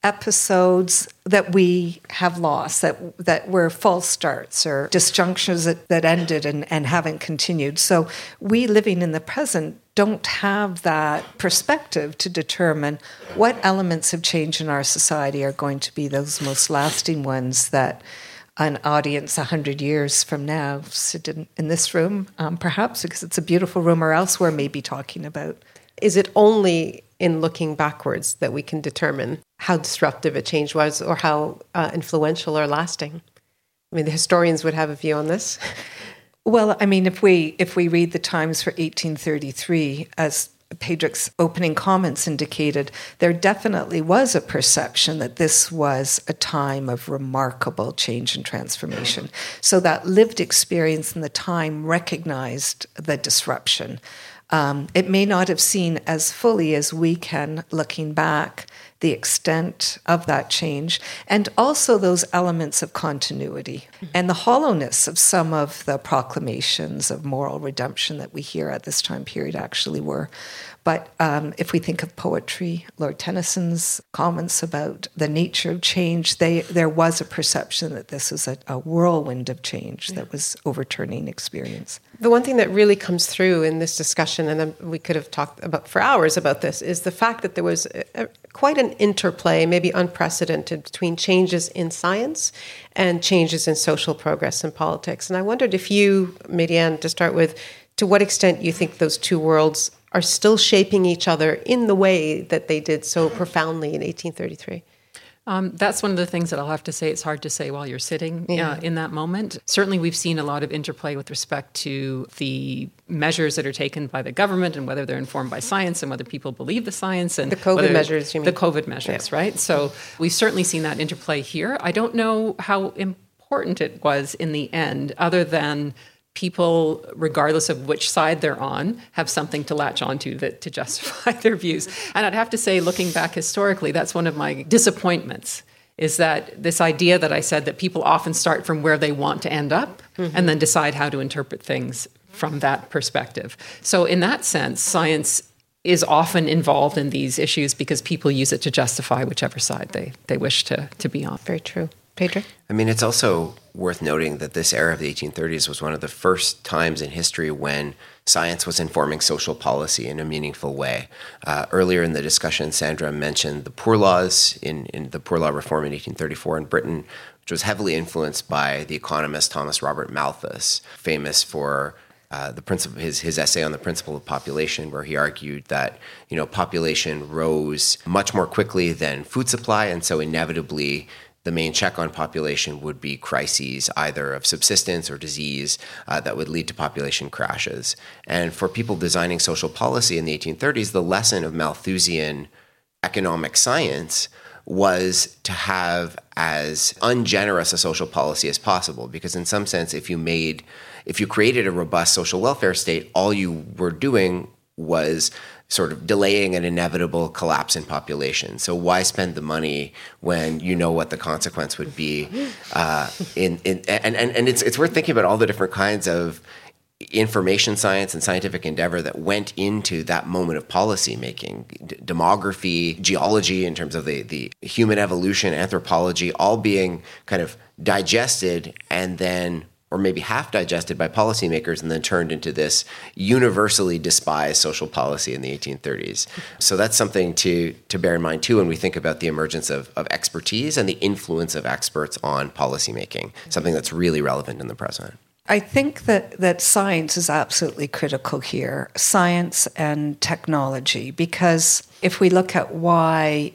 D: episodes that we have lost, that that were false starts or disjunctions that, that ended and, and haven't continued. So we living in the present don't have that perspective to determine what elements of change in our society are going to be those most lasting ones that an audience one hundred years from now, sit in, in this room, um, perhaps, because it's a beautiful room, or elsewhere, may be talking about.
C: Is it only in looking backwards that we can determine how disruptive a change was or how uh, influential or lasting? I mean, the historians would have a view on this.
D: Well, I mean, if we if we read the Times for eighteen thirty-three, as Padraig's opening comments indicated, there definitely was a perception that this was a time of remarkable change and transformation. So that lived experience in the time recognized the disruption. Um, it may not have seen as fully as we can, looking back, the extent of that change, and also those elements of continuity mm-hmm. and the hollowness of some of the proclamations of moral redemption that we hear at this time period actually were. But um, if we think of poetry, Lord Tennyson's comments about the nature of change, they, there was a perception that this was a, a whirlwind of change yeah. that was overturning experience.
C: The one thing that really comes through in this discussion, and we could have talked about for hours about this, is the fact that there was a, a, quite an interplay, maybe unprecedented, between changes in science and changes in social progress and politics. And I wondered if you, Mary-Anne, to start with, to what extent you think those two worlds are still shaping each other in the way that they did so profoundly in eighteen thirty-three.
F: Um, that's one of the things that I'll have to say. It's hard to say while you're sitting yeah. uh, in that moment. Certainly, we've seen a lot of interplay with respect to the measures that are taken by the government and whether they're informed by science and whether people believe the science. And
C: the COVID
F: whether,
C: measures, you mean?
F: The COVID measures, yeah. right? So we've certainly seen that interplay here. I don't know how important it was in the end, other than people, regardless of which side they're on, have something to latch onto that to justify their views. And I'd have to say, looking back historically, that's one of my disappointments, is that this idea that I said that people often start from where they want to end up mm-hmm. and then decide how to interpret things from that perspective. So in that sense, science is often involved in these issues because people use it to justify whichever side they, they wish to, to be on.
C: Very true. Pedro?
E: I mean, it's also worth noting that this era of the eighteen thirties was one of the first times in history when science was informing social policy in a meaningful way. Uh, earlier in the discussion, Sandra mentioned the Poor Laws in, in the Poor Law reform in eighteen thirty-four in Britain, which was heavily influenced by the economist Thomas Robert Malthus, famous for Uh, the principle, his his essay on the principle of population, where he argued that you know population rose much more quickly than food supply, and so inevitably the main check on population would be crises, either of subsistence or disease, uh, that would lead to population crashes. And for people designing social policy in the eighteen thirties, the lesson of Malthusian economic science was to have as ungenerous a social policy as possible, because in some sense, if you made, if you created a robust social welfare state, all you were doing was sort of delaying an inevitable collapse in population. So why spend the money when you know what the consequence would be? Uh, in, in and, and, and it's it's worth thinking about all the different kinds of information science and scientific endeavor that went into that moment of policy making. D- demography, geology in terms of the, the human evolution, anthropology, all being kind of digested and then or maybe half digested by policymakers and then turned into this universally despised social policy in the eighteen thirties. So that's something to to bear in mind too when we think about the emergence of, of expertise and the influence of experts on policymaking, something that's really relevant in the present.
D: I think that, that science is absolutely critical here, science and technology, because if we look at why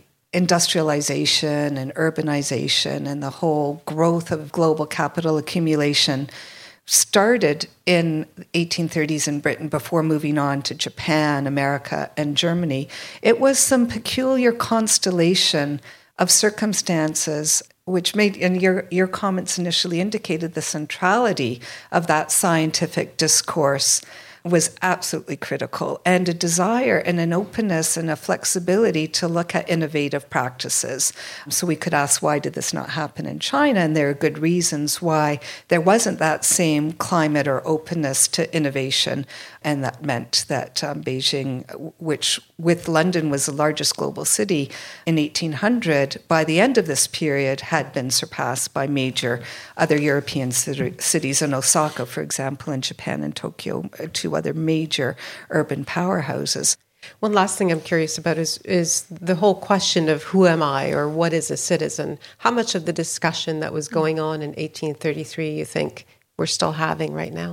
D: industrialization and urbanization and the whole growth of global capital accumulation started in the eighteen thirties in Britain before moving on to Japan, America, and Germany. It was some peculiar constellation of circumstances which made, and your, your comments initially indicated the centrality of that scientific discourse was absolutely critical, and a desire and an openness and a flexibility to look at innovative practices. So we could ask, why did this not happen in China? And there are good reasons why there wasn't that same climate or openness to innovation. And that meant that um, Beijing, which with London was the largest global city in eighteen hundred, by the end of this period had been surpassed by major other European cities, in Osaka, for example, in Japan, and Tokyo, two other major urban powerhouses.
C: One last thing I'm curious about is is the whole question of who am I, or what is a citizen? How much of the discussion that was going on in eighteen thirty-three you think we're still having right now?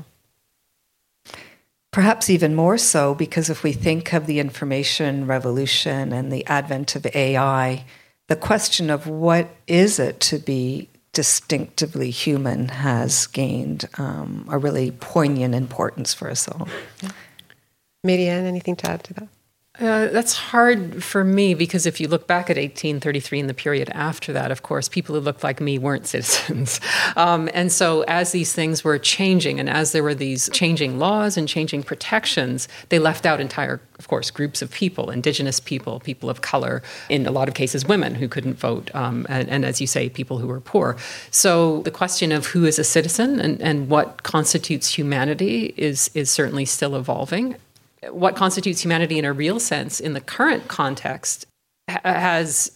D: Perhaps even more so, because if we think of the information revolution and the advent of A I, the question of what is it to be distinctively human has gained um, a really poignant importance for us all.
C: Yeah. Marianne, anything to add to that?
F: Uh, that's hard for me, because if you look back at eighteen thirty-three and the period after that, of course, people who looked like me weren't citizens. Um, and so as these things were changing, and as there were these changing laws and changing protections, they left out entire, of course, groups of people, indigenous people, people of color, in a lot of cases women who couldn't vote, um, and, and as you say, people who were poor. So the question of who is a citizen and, and what constitutes humanity is is certainly still evolving. What constitutes humanity in a real sense in the current context ha- has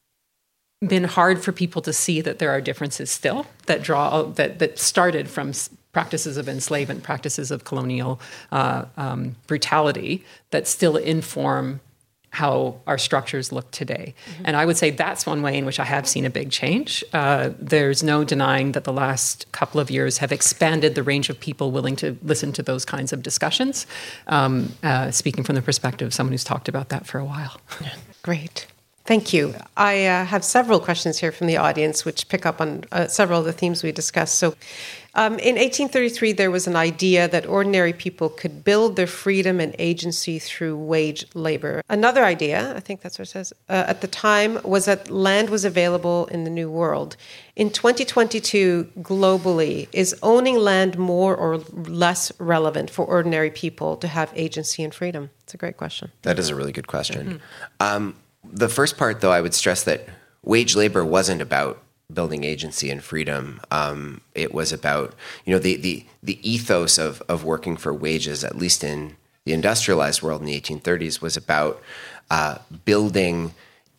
F: been hard for people to see that there are differences still that draw that that started from practices of enslavement, practices of colonial uh, um, brutality that still inform how our structures look today. Mm-hmm. And I would say that's one way in which I have seen a big change. Uh, there's no denying that the last couple of years have expanded the range of people willing to listen to those kinds of discussions, um, uh, speaking from the perspective of someone who's talked about that for a while.
C: Yeah. Great. Thank you. I uh, have several questions here from the audience which pick up on uh, several of the themes we discussed. So um, in eighteen thirty-three, there was an idea that ordinary people could build their freedom and agency through wage labor. Another idea, I think that's what it says, uh, at the time was that land was available in the New World. In twenty twenty-two, globally, is owning land more or less relevant for ordinary people to have agency and freedom? It's a great question.
E: That is a really good question. Mm-hmm. Um, The first part, though, I would stress that wage labor wasn't about building agency and freedom. Um, it was about, you know, the the the ethos of of working for wages, at least in the industrialized world in the eighteen thirties, was about uh, building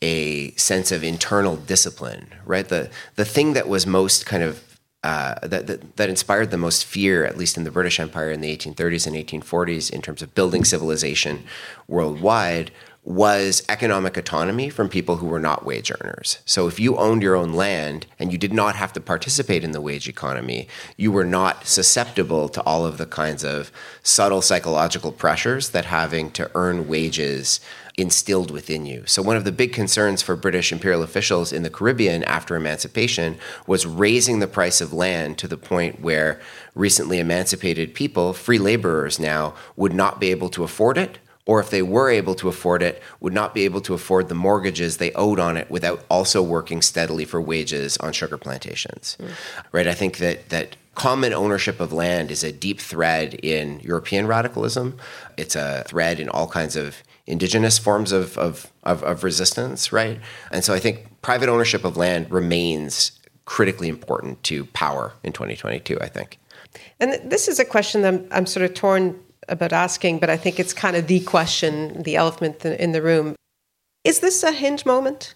E: a sense of internal discipline, right? The the thing that was most kind of Uh, that, that that inspired the most fear, at least in the British Empire in the eighteen thirties and eighteen forties, in terms of building civilization worldwide, was economic autonomy from people who were not wage earners. So if you owned your own land and you did not have to participate in the wage economy, you were not susceptible to all of the kinds of subtle psychological pressures that having to earn wages instilled within you. So one of the big concerns for British imperial officials in the Caribbean after emancipation was raising the price of land to the point where recently emancipated people, free laborers now, would not be able to afford it, or if they were able to afford it, would not be able to afford the mortgages they owed on it without also working steadily for wages on sugar plantations. Mm. Right? I think that that common ownership of land is a deep thread in European radicalism. It's a thread in all kinds of indigenous forms of, of, of, of resistance, right? And so I think private ownership of land remains critically important to power in twenty twenty-two, I think.
C: And this is a question that I'm, I'm sort of torn about asking, but I think it's kind of the question, the elephant in the room. Is this a hinge moment?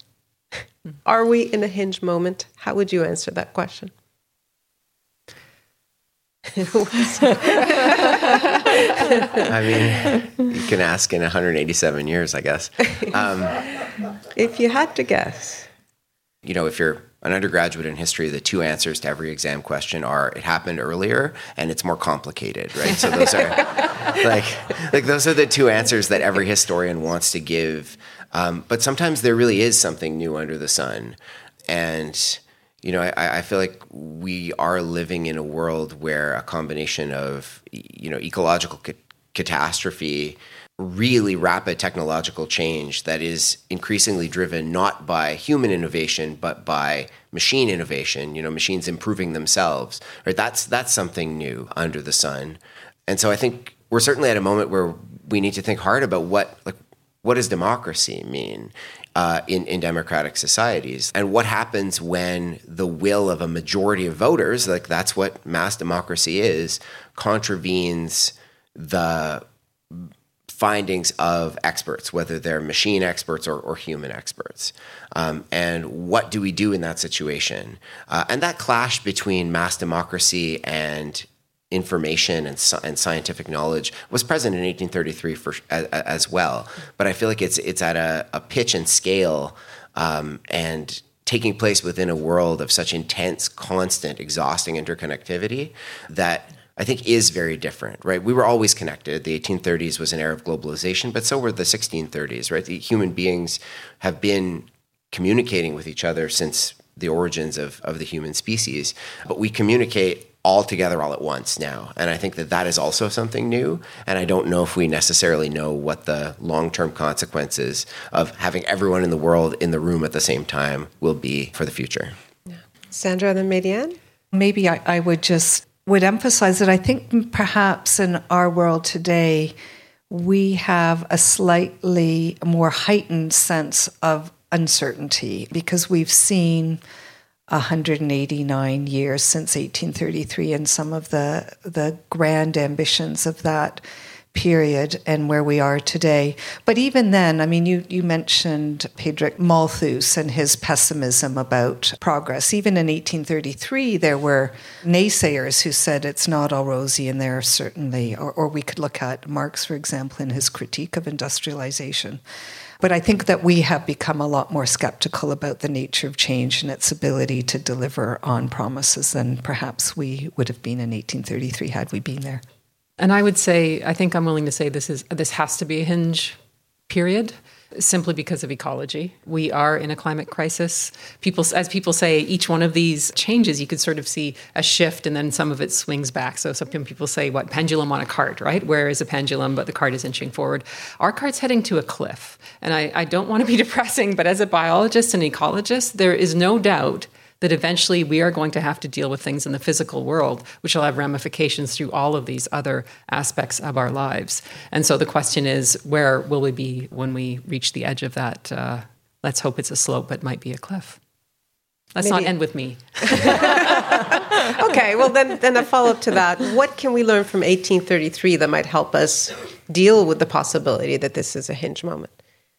C: Are we in a hinge moment? How would you answer that question?
E: I mean, you can ask in one hundred eighty-seven years, I guess. Um,
C: if you had to guess.
E: You know, if you're an undergraduate in history, the two answers to every exam question are it happened earlier and it's more complicated, right? So those are like, like those are the two answers that every historian wants to give. Um, but sometimes there really is something new under the sun. And, You know, I, I feel like we are living in a world where a combination of, you know, ecological ca- catastrophe, really rapid technological change that is increasingly driven not by human innovation, but by machine innovation, you know, machines improving themselves, right? That's, that's something new under the sun. And so I think we're certainly at a moment where we need to think hard about what, like, what does democracy mean uh, in, in democratic societies? And what happens when the will of a majority of voters, like that's what mass democracy is, contravenes the findings of experts, whether they're machine experts or, or human experts. Um, and what do we do in that situation? Uh, and that clash between mass democracy and information and, and scientific knowledge was present in eighteen thirty-three for, as, as well. But I feel like it's it's at a, a pitch and scale um, and taking place within a world of such intense, constant, exhausting interconnectivity that I think is very different, right? We were always connected. The eighteen thirties was an era of globalization, but so were the sixteen thirties, right? The human beings have been communicating with each other since the origins of, of the human species, but we communicate all together all at once now. And I think that that is also something new. And I don't know if we necessarily know what the long-term consequences of having everyone in the world in the room at the same time will be for the future.
C: Yeah. Sandra and then Mary-Anne?
D: Maybe I, I would just would emphasize that I think perhaps in our world today, we have a slightly more heightened sense of uncertainty because we've seen one hundred eighty-nine years since eighteen thirty-three and some of the the grand ambitions of that period and where we are today. But even then, I mean, you, you mentioned Friedrich Malthus and his pessimism about progress. Even in eighteen thirty-three, there were naysayers who said it's not all rosy, and there are certainly, or, or we could look at Marx, for example, in his critique of industrialization. But I think that we have become a lot more skeptical about the nature of change and its ability to deliver on promises than perhaps we would have been in eighteen thirty-three had we been there.
F: And I would say, I think I'm willing to say this is this has to be a hinge period, simply because of ecology. We are in a climate crisis. People, as people say, each one of these changes, you could sort of see a shift and then some of it swings back. So some people say, what, pendulum on a cart, right? Where is a pendulum, but the cart is inching forward. Our cart's heading to a cliff. And I, I don't want to be depressing, but as a biologist and ecologist, there is no doubt that eventually we are going to have to deal with things in the physical world, which will have ramifications through all of these other aspects of our lives. And so the question is, where will we be when we reach the edge of that? Uh, let's hope it's a slope, but might be a cliff. Let's Maybe. Not end with me.
C: Okay, well, then, then a follow-up to that. What can we learn from eighteen thirty-three that might help us deal with the possibility that this is a hinge moment?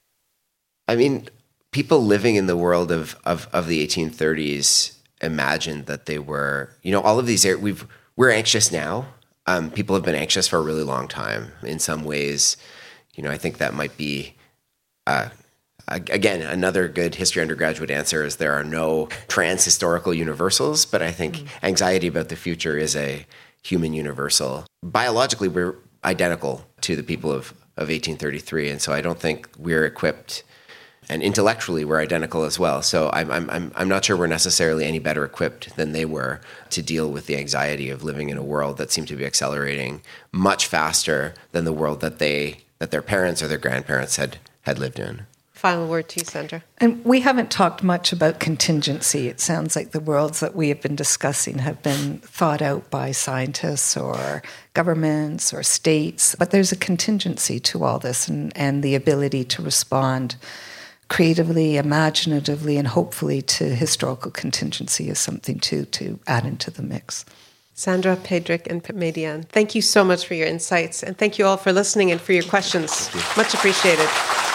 E: I mean, people living in the world of, of, of the eighteen thirties imagined that they were, you know, all of these, we've, we're anxious now. Um, people have been anxious for a really long time. In some ways, you know, I think that might be, uh, again, another good history undergraduate answer is there are no trans-historical universals, but I think mm-hmm. anxiety about the future is a human universal. Biologically, we're identical to the people of, of eighteen thirty-three, and so I don't think we're equipped. And intellectually, we're identical as well. So I'm I'm I'm not sure we're necessarily any better equipped than they were to deal with the anxiety of living in a world that seemed to be accelerating much faster than the world that they that their parents or their grandparents had had lived in.
C: Final word to you, Sandra.
D: And we haven't talked much about contingency. It sounds like the worlds that we have been discussing have been thought out by scientists or governments or states. But there's a contingency to all this and, and the ability to respond creatively, imaginatively, and hopefully to historical contingency is something to, to add into the mix.
C: Sandra, Friedrich, and Mary-Anne, thank you so much for your insights. And thank you all for listening and for your questions. Much appreciated.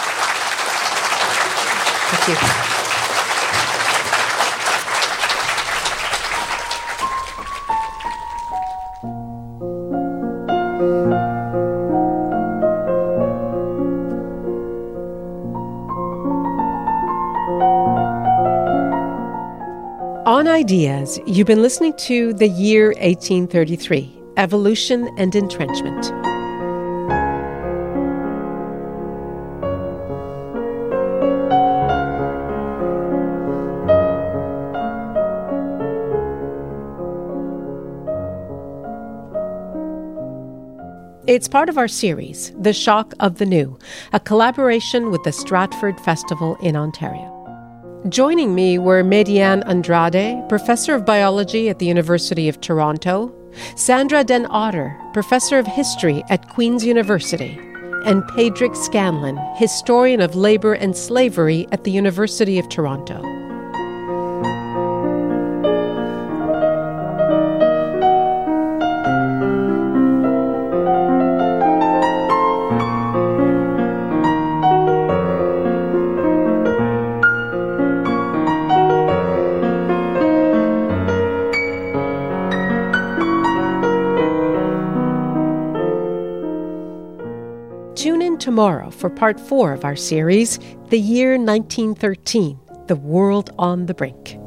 C: Thank you. On Ideas, you've been listening to The Year eighteen thirty-three, Evolution and Entrenchment. It's part of our series, The Shock of the New, a collaboration with the Stratford Festival in Ontario. Joining me were Mediane Andrade, Professor of Biology at the University of Toronto, Sandra Den Otter, Professor of History at Queen's University, and Padraig Scanlon, Historian of Labour and Slavery at the University of Toronto. Tune in tomorrow for part four of our series, The Year nineteen thirteen, The World on the Brink.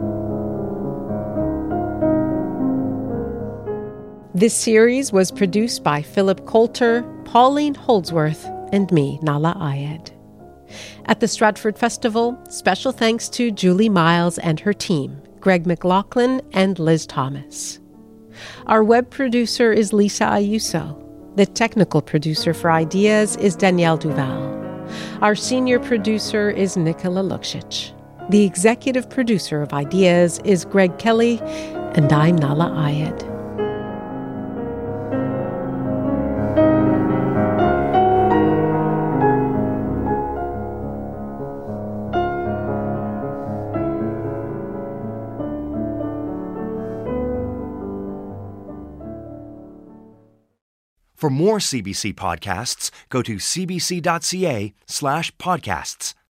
C: This series was produced by Philip Coulter, Pauline Holdsworth, and me, Nahlah Ayed. At the Stratford Festival, special thanks to Julie Miles and her team, Greg McLaughlin and Liz Thomas. Our web producer is Lisa Ayuso. The technical producer for Ideas is Danielle Duval. Our senior producer is Nicola Luksic. The executive producer of Ideas is Greg Kelly, and I'm Nahlah Ayed.
B: For more C B C podcasts, go to cbc.ca slash podcasts.